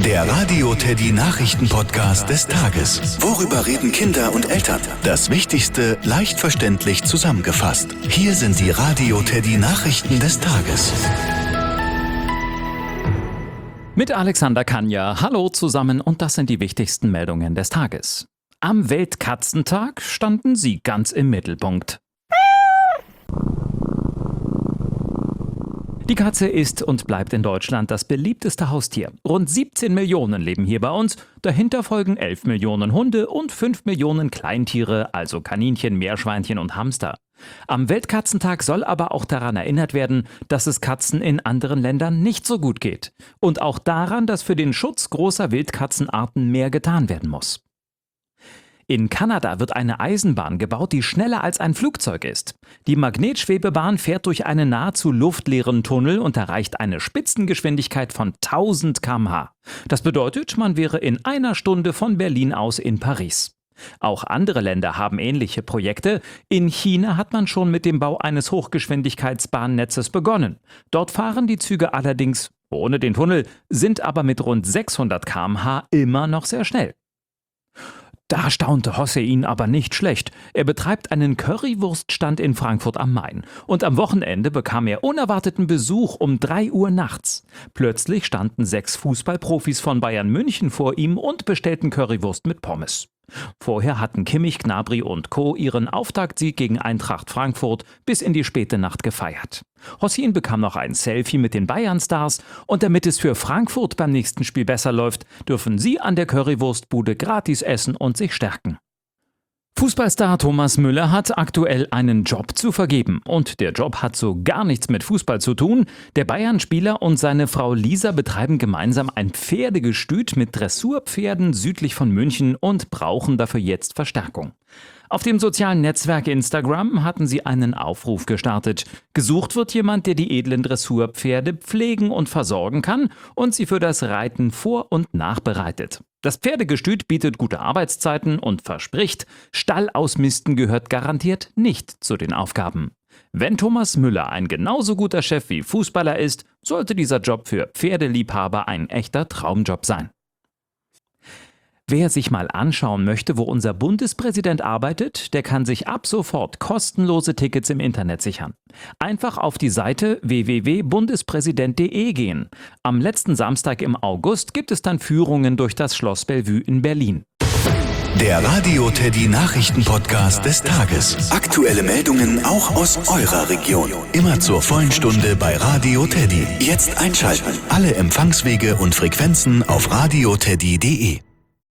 Der Radio Teddy Nachrichten-Podcast des Tages. Worüber reden Kinder und Eltern? Das Wichtigste leicht verständlich zusammengefasst. Hier sind die Radio Teddy Nachrichten des Tages. Mit Alexander Kanja. Hallo zusammen und das sind die wichtigsten Meldungen des Tages. Am Weltkatzentag standen sie ganz im Mittelpunkt. Die Katze ist und bleibt in Deutschland das beliebteste Haustier. Rund 17 Millionen leben hier bei uns. Dahinter folgen 11 Millionen Hunde und 5 Millionen Kleintiere, also Kaninchen, Meerschweinchen und Hamster. Am Weltkatzentag soll aber auch daran erinnert werden, dass es Katzen in anderen Ländern nicht so gut geht. Und auch daran, dass für den Schutz großer Wildkatzenarten mehr getan werden muss. In Kanada wird eine Eisenbahn gebaut, die schneller als ein Flugzeug ist. Die Magnetschwebebahn fährt durch einen nahezu luftleeren Tunnel und erreicht eine Spitzengeschwindigkeit von 1000 km/h. Das bedeutet, man wäre in einer Stunde von Berlin aus in Paris. Auch andere Länder haben ähnliche Projekte. In China hat man schon mit dem Bau eines Hochgeschwindigkeitsbahnnetzes begonnen. Dort fahren die Züge allerdings ohne den Tunnel, sind aber mit rund 600 km/h immer noch sehr schnell. Da staunte Hossein aber nicht schlecht. Er betreibt einen Currywurststand in Frankfurt am Main. Und am Wochenende bekam er unerwarteten Besuch um 3 Uhr nachts. Plötzlich standen 6 Fußballprofis von Bayern München vor ihm und bestellten Currywurst mit Pommes. Vorher hatten Kimmich, Gnabry und Co. ihren Auftaktsieg gegen Eintracht Frankfurt bis in die späte Nacht gefeiert. Hossein bekam noch ein Selfie mit den Bayern-Stars und damit es für Frankfurt beim nächsten Spiel besser läuft, dürfen sie an der Currywurstbude gratis essen und sich stärken. Fußballstar Thomas Müller hat aktuell einen Job zu vergeben. Und der Job hat so gar nichts mit Fußball zu tun. Der Bayern-Spieler und seine Frau Lisa betreiben gemeinsam ein Pferdegestüt mit Dressurpferden südlich von München und brauchen dafür jetzt Verstärkung. Auf dem sozialen Netzwerk Instagram hatten sie einen Aufruf gestartet. Gesucht wird jemand, der die edlen Dressurpferde pflegen und versorgen kann und sie für das Reiten vor- und nachbereitet. Das Pferdegestüt bietet gute Arbeitszeiten und verspricht, Stall ausmisten gehört garantiert nicht zu den Aufgaben. Wenn Thomas Müller ein genauso guter Chef wie Fußballer ist, sollte dieser Job für Pferdeliebhaber ein echter Traumjob sein. Wer sich mal anschauen möchte, wo unser Bundespräsident arbeitet, der kann sich ab sofort kostenlose Tickets im Internet sichern. Einfach auf die Seite www.bundespräsident.de gehen. Am letzten Samstag im August gibt es dann Führungen durch das Schloss Bellevue in Berlin. Der Radio Teddy Nachrichten-Podcast des Tages. Aktuelle Meldungen auch aus eurer Region. Immer zur vollen Stunde bei Radio Teddy. Jetzt einschalten. Alle Empfangswege und Frequenzen auf radioteddy.de.